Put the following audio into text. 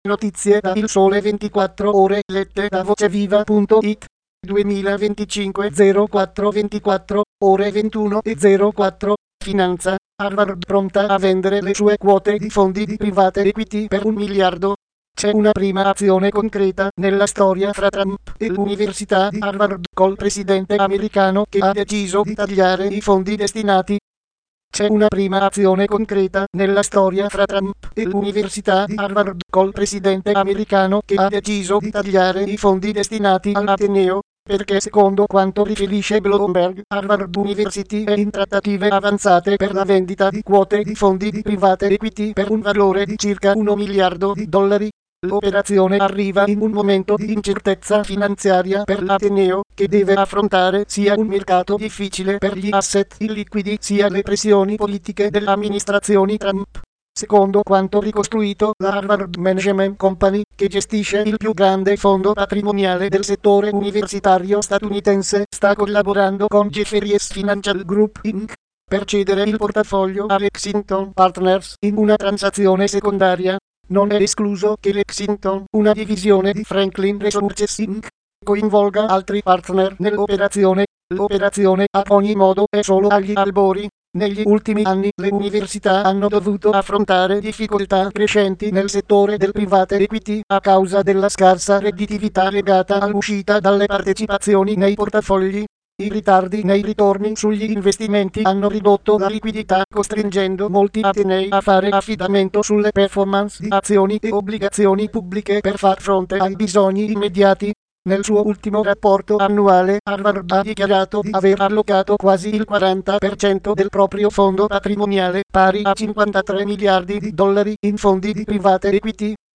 Notizie da Il Sole 24 Ore lette da voceviva.it 2025 04 24 ore 21:04 Finanza. Harvard pronta a vendere le sue quote di fondi di private equity per $1 miliardo. C'è una prima azione concreta nella storia fra Trump e l'Università di Harvard col presidente americano che ha deciso di tagliare i fondi destinati. C'è una prima azione concreta nella storia fra Trump e l'Università di Harvard col presidente americano che ha deciso di tagliare i fondi destinati all'Ateneo, perché secondo quanto riferisce Bloomberg, Harvard University è in trattative avanzate per la vendita di quote di fondi di private equity per un valore di circa $1 miliardo. L'operazione arriva in un momento di incertezza finanziaria per l'Ateneo, che deve affrontare sia un mercato difficile per gli asset illiquidi sia le pressioni politiche dell'amministrazione Trump. Secondo quanto ricostruito da Harvard Management Company, che gestisce il più grande fondo patrimoniale del settore universitario statunitense, sta collaborando con Jefferies Financial Group Inc. per cedere il portafoglio a Lexington Partners in una transazione secondaria. Non è escluso che Lexington, una divisione di Franklin Resources Inc., coinvolga altri partner nell'operazione. L'operazione, ad ogni modo, è solo agli albori. Negli ultimi anni le università hanno dovuto affrontare difficoltà crescenti nel settore del private equity a causa della scarsa redditività legata all'uscita dalle partecipazioni nei portafogli. I ritardi nei ritorni sugli investimenti hanno ridotto la liquidità, costringendo molti atenei a fare affidamento sulle performance di azioni e obbligazioni pubbliche per far fronte ai bisogni immediati. Nel suo ultimo rapporto annuale, Harvard ha dichiarato di aver allocato quasi il 40% del proprio fondo patrimoniale, pari a $53 miliardi, in fondi di private equity.